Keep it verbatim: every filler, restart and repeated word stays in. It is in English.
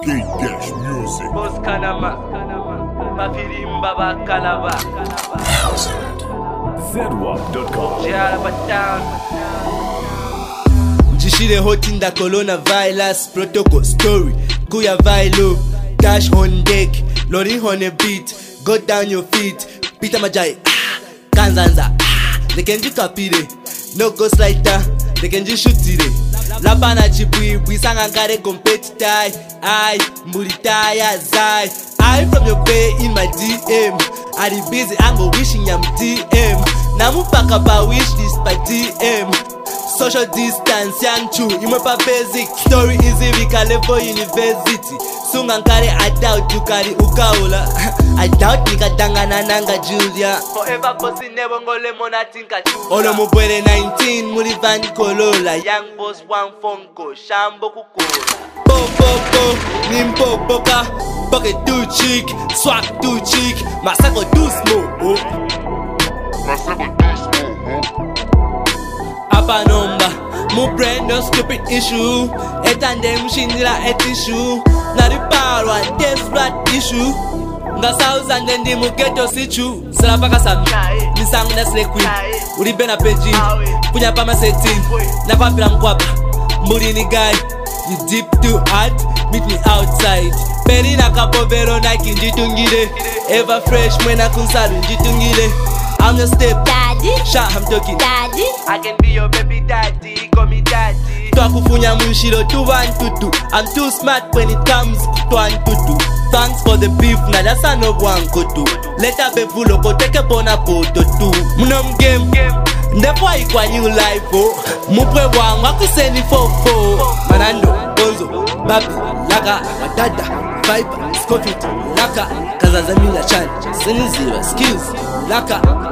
K-Dash Music. Boss Kanama, Mafirimba Bakalaba, Zedwap dot com. Jalabatown. Jishire hotinda coronavirus protocol story. Kuya Vilo, dash on deck, lorry on a beat, go down your feet, Peter Majai, Kanzanza, they can just kapire, no ghost lighter, they can just shoot today. Lapana chipui, we sang and got a competitor, I, Muritaya, Zai, I from your bay in my D M, I the busy angle wishing I'm D M, Namu Pakaba wish this by D M. Social distance, young true, you must basic. Story easy, we can level university. Sungankare, I doubt you carry Ukaula. I doubt Nika Dangana Nanga Julia. Forever bossing never go lemon, I think I do. Olo Mubere nineteen, Murivan Kolola. Young boss, one phone call, Shambo Kukola. Bo bo bo, Nimpo Boka. Pocket too cheek, swag too cheek. Masako too small. Masako too small. Apa number, mu brain no stupid issue. Etande mshinila et issue. Na riparo and death rat issue. Nga thousand and the mugeto situ. Salapaka sami, nisang na slekwi. Uribe na peji, punya pa masetin. Na papila mkwapa, muri ni guy. You deep too hard, meet me outside. Peri na kapovero na kinjitungile. Ever fresh mwena kunsalu njitungile. I'm your step daddy, shot I'm talking daddy. I can be your baby daddy, call me daddy. Twakufunya mushiro two one two two. I'm too smart when it comes to one two two. Thanks for the beef, na that's a no one go to. Later be full go take a bona poto too. Munam game, never equal new life oh. Mupwe wang wakuseni fofo. Manando, Bonzo, Babi, Laga, Wadada, Viper, Scorpion, Laka, Kazazamila Chan, Seni Zero, Skills, Laka.